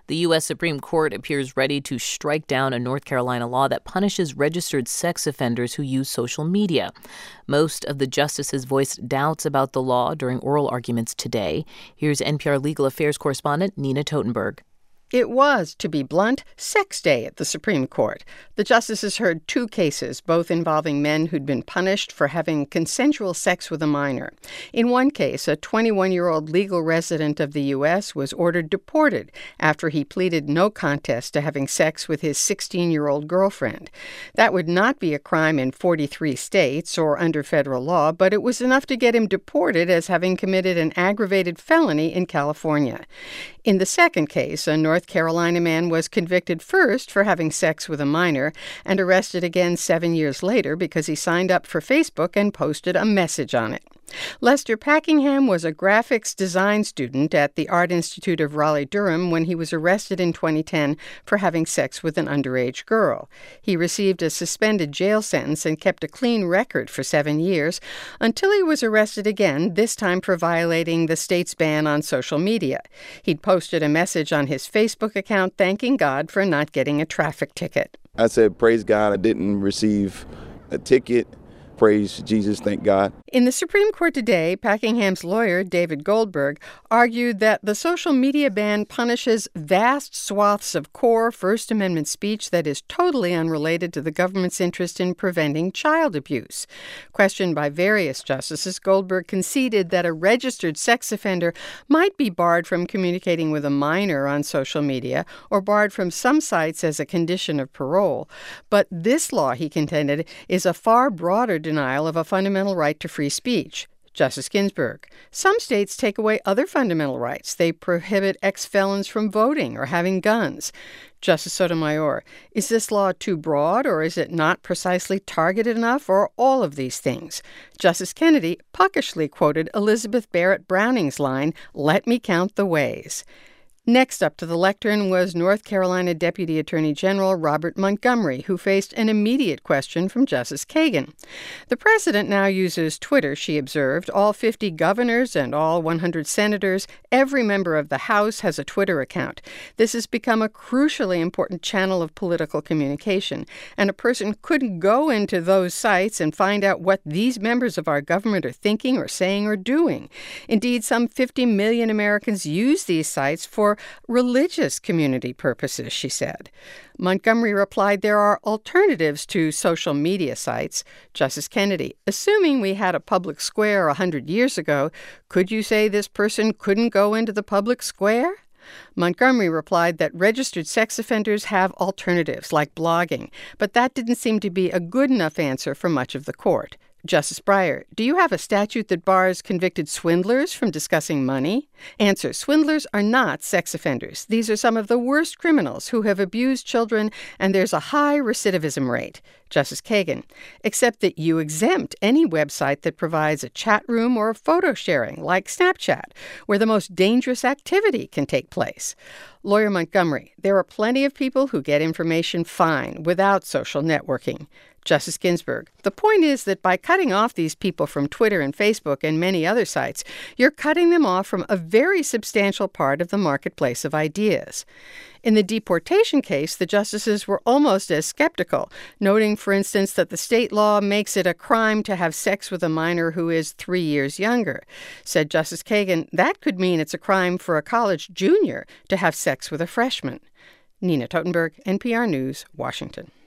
The U.S. Supreme Court appears ready to strike down a North Carolina law that punishes registered sex offenders who use social media. Most of the justices voiced doubts about the law during oral arguments today. Here's NPR legal affairs correspondent Nina Totenberg. It was, to be blunt, sex day at the Supreme Court. The justices heard two cases, both involving men who'd been punished for having consensual sex with a minor. In one case, a 21-year-old legal resident of the U.S. was ordered deported after he pleaded no contest to having sex with his 16-year-old girlfriend. That would not be a crime in 43 states or under federal law, but it was enough to get him deported as having committed an aggravated felony in California. In the second case, a North Carolina man was convicted first for having sex with a minor and arrested again 7 years later because he signed up for Facebook and posted a message on it. Lester Packingham was a graphics design student at the Art Institute of Raleigh-Durham when he was arrested in 2010 for having sex with an underage girl. He received a suspended jail sentence and kept a clean record for 7 years until he was arrested again, this time for violating the state's ban on social media. He'd posted a message on his Facebook account thanking God for not getting a traffic ticket. I said, praise God, I didn't receive a ticket. Praise Jesus, thank God. In the Supreme Court today, Packingham's lawyer, David Goldberg, argued that the social media ban punishes vast swaths of core First Amendment speech that is totally unrelated to the government's interest in preventing child abuse. Questioned by various justices, Goldberg conceded that a registered sex offender might be barred from communicating with a minor on social media or barred from some sites as a condition of parole. But this law, he contended, is a far broader denial of a fundamental right to free speech. Justice Ginsburg, some states take away other fundamental rights. They prohibit ex-felons from voting or having guns. Justice Sotomayor, is this law too broad, or is it not precisely targeted enough, or all of these things? Justice Kennedy puckishly quoted Elizabeth Barrett Browning's line, "Let me count the ways." Next up to the lectern was North Carolina Deputy Attorney General Robert Montgomery, who faced an immediate question from Justice Kagan. The president now uses Twitter, she observed. All 50 governors and all 100 senators, every member of the House has a Twitter account. This has become a crucially important channel of political communication, and a person couldn't go into those sites and find out what these members of our government are thinking or saying or doing. Indeed, some 50 million Americans use these sites for religious community purposes, she said. Montgomery replied there are alternatives to social media sites. Justice Kennedy, assuming we had a public square 100 years ago, could you say this person couldn't go into the public square? Montgomery replied that registered sex offenders have alternatives, like blogging, but that didn't seem to be a good enough answer for much of the court. Justice Breyer, do you have a statute that bars convicted swindlers from discussing money? Answer, swindlers are not sex offenders. These are some of the worst criminals who have abused children, and there's a high recidivism rate. Justice Kagan, except that you exempt any website that provides a chat room or photo sharing, like Snapchat, where the most dangerous activity can take place. Lawyer Montgomery, there are plenty of people who get information fine without social networking. Justice Ginsburg, the point is that by cutting off these people from Twitter and Facebook and many other sites, you're cutting them off from a very substantial part of the marketplace of ideas. In the deportation case, the justices were almost as skeptical, noting, for instance, that the state law makes it a crime to have sex with a minor who is 3 years younger. Said Justice Kagan, that could mean it's a crime for a college junior to have sex with a freshman. Nina Totenberg, NPR News, Washington.